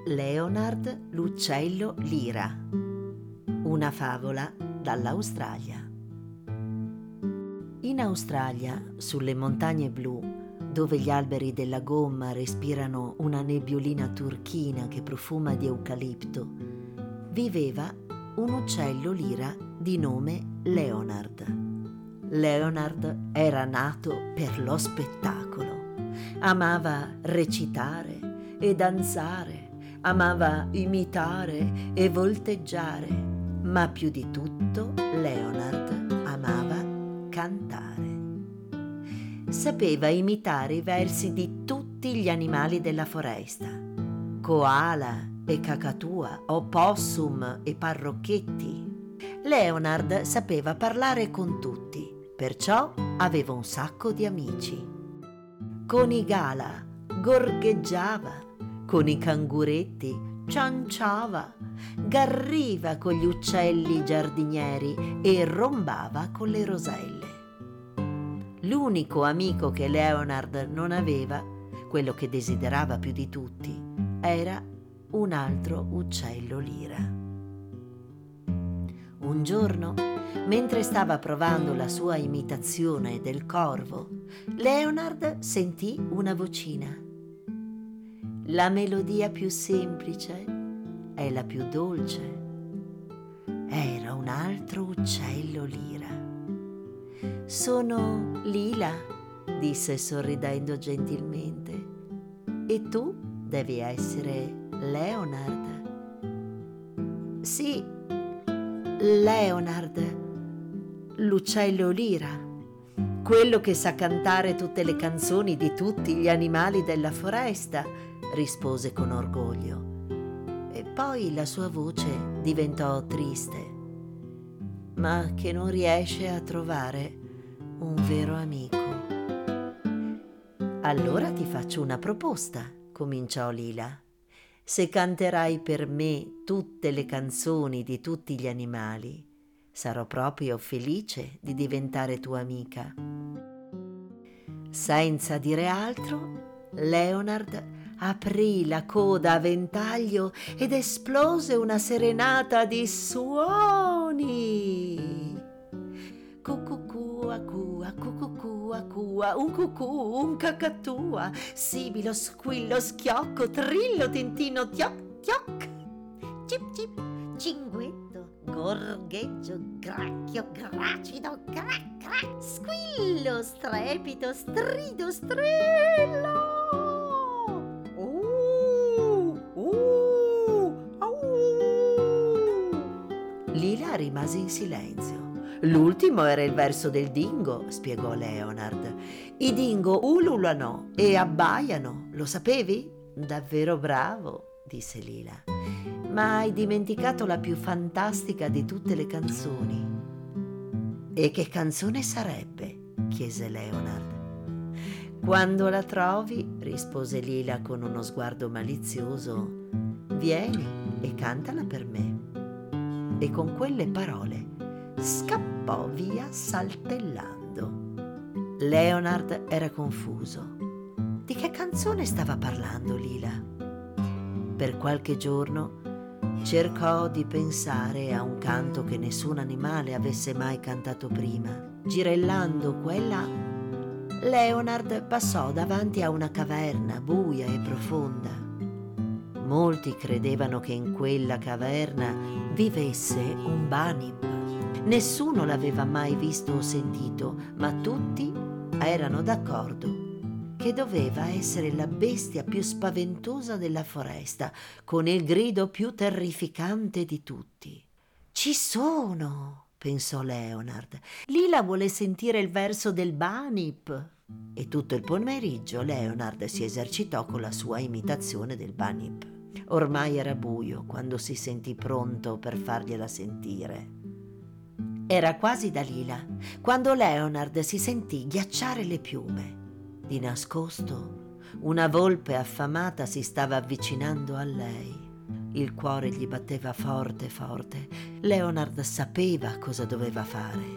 Leonard l'uccello lira. Una favola dall'Australia. In Australia, sulle montagne blu, dove gli alberi della gomma respirano una nebbiolina turchina che profuma di eucalipto, viveva un uccello lira di nome Leonard. Leonard era nato per lo spettacolo. Amava recitare e danzare, amava imitare e volteggiare, ma più di tutto Leonard amava cantare. Sapeva imitare i versi di tutti gli animali della foresta: koala e cacatua, opossum e parrocchetti. Leonard sapeva parlare con tutti, perciò aveva un sacco di amici. Con i gala gorgheggiava, con i canguretti cianciava, garriva con gli uccelli giardinieri e rombava con le roselle. L'unico amico che Leonard non aveva, quello che desiderava più di tutti, era un altro uccello lira. Un giorno, mentre stava provando la sua imitazione del corvo, Leonard sentì una vocina. La melodia più semplice è la più dolce. Era un altro uccello lira. Sono Lila, disse sorridendo gentilmente, e tu devi essere Leonard. Sì, Leonard, l'uccello lira, quello che sa cantare tutte le canzoni di tutti gli animali della foresta, rispose con orgoglio. E poi la sua voce diventò triste. Ma che non riesce a trovare un vero amico. Allora ti faccio una proposta, cominciò Lila. Se canterai per me tutte le canzoni di tutti gli animali, sarò proprio felice di diventare tua amica. Senza dire altro, Leonard aprì la coda a ventaglio ed esplose una serenata di suoni. Cucucua, cua, cucucua, cua, un cucù, un cacatua, sibilo, squillo, schiocco, trillo, tintino, tioc, tioc, cip, cip, cinguetto, gorgheggio, gracchio, gracido, crac, crac, squillo, strepito, strido, strillo. Lila rimase in silenzio. L'ultimo era il verso del dingo, spiegò Leonard. I dingo ululano e abbaiano, lo sapevi? Davvero bravo, disse Lila. Ma hai dimenticato la più fantastica di tutte le canzoni. E che canzone sarebbe? Chiese Leonard. Quando la trovi, rispose Lila con uno sguardo malizioso, vieni e cantala per me. E con quelle parole scappò via saltellando. Leonard era confuso. Di che canzone stava parlando Lila? Per qualche giorno cercò di pensare a un canto che nessun animale avesse mai cantato prima. Girellando qua e là, Leonard passò davanti a una caverna buia e profonda. Molti credevano che in quella caverna vivesse un bunny. Nessuno l'aveva mai visto o sentito, ma tutti erano d'accordo che doveva essere la bestia più spaventosa della foresta, con il grido più terrificante di tutti. Ci sono, pensò Leonard. Lila vuole sentire il verso del Bunyip. E tutto il pomeriggio Leonard si esercitò con la sua imitazione del Bunyip. Ormai era buio quando si sentì pronto per fargliela sentire. Era quasi da Lila, quando Leonard si sentì ghiacciare le piume. Di nascosto, una volpe affamata si stava avvicinando a lei. Il cuore gli batteva forte, forte. Leonard sapeva cosa doveva fare.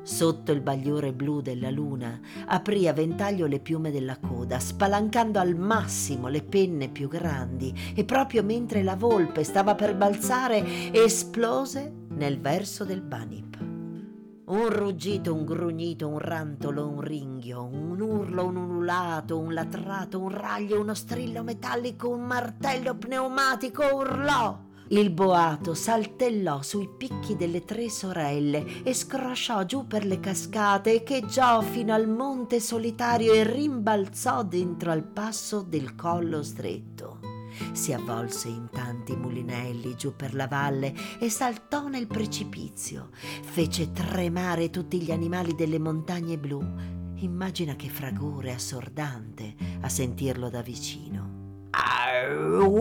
Sotto il bagliore blu della luna aprì a ventaglio le piume della coda, spalancando al massimo le penne più grandi, e proprio mentre la volpe stava per balzare esplose nel verso del Bunyip. Un ruggito, un grugnito, un rantolo, un ringhio, un urlo, un ululato, un latrato, un raglio, uno strillo metallico, un martello pneumatico urlò. Il boato saltellò sui picchi delle tre sorelle e scrosciò giù per le cascate, echeggiò fino al monte solitario e rimbalzò dentro al passo del collo stretto. Si avvolse in tanti mulinelli giù per la valle e saltò nel precipizio. Fece tremare tutti gli animali delle montagne blu. Immagina che fragore assordante a sentirlo da vicino. Au!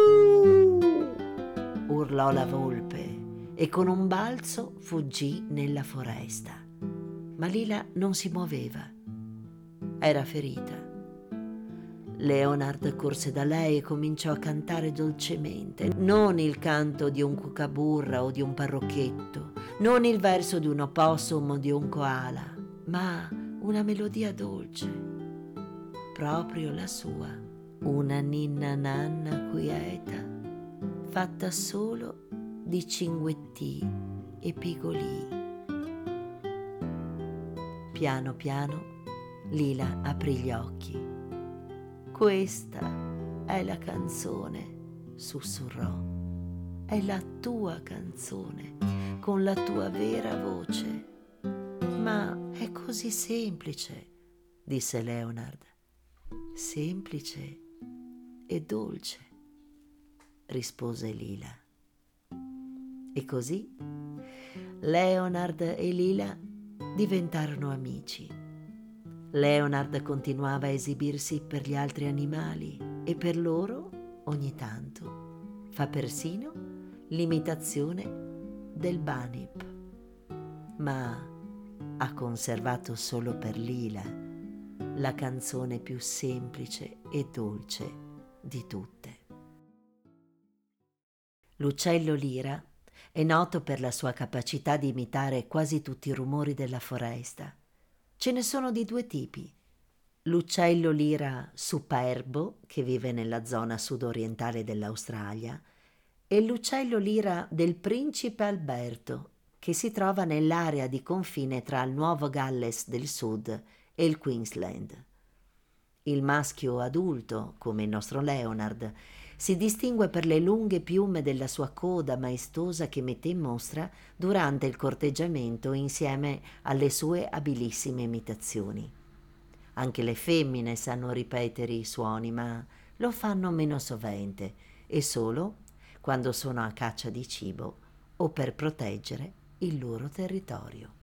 Urlò la volpe e con un balzo fuggì nella foresta. Ma Lila non si muoveva. Era ferita. Leonard corse da lei e cominciò a cantare dolcemente, non il canto di un cucaburra o di un parrocchetto, non il verso di un opossum o di un koala, ma una melodia dolce, proprio la sua, una ninna nanna quieta, fatta solo di cinguettì e pigolii. Piano piano Lila aprì gli occhi. Questa è la canzone, sussurrò. È la tua canzone, con la tua vera voce. Ma è così semplice, disse Leonard. Semplice e dolce, rispose Lila. E così Leonard e Lila diventarono amici. Leonard continuava a esibirsi per gli altri animali e per loro, ogni tanto, fa persino l'imitazione del Bunyip. Ma ha conservato solo per Lila la canzone più semplice e dolce di tutte. L'uccello lira è noto per la sua capacità di imitare quasi tutti i rumori della foresta. Ce ne sono di due tipi: l'uccello lira superbo, che vive nella zona sudorientale dell'Australia, e l'uccello lira del principe Alberto, che si trova nell'area di confine tra il Nuovo Galles del Sud e il Queensland. Il maschio adulto, come il nostro Leonard, si distingue per le lunghe piume della sua coda maestosa che mette in mostra durante il corteggiamento insieme alle sue abilissime imitazioni. Anche le femmine sanno ripetere i suoni, ma lo fanno meno sovente e solo quando sono a caccia di cibo o per proteggere il loro territorio.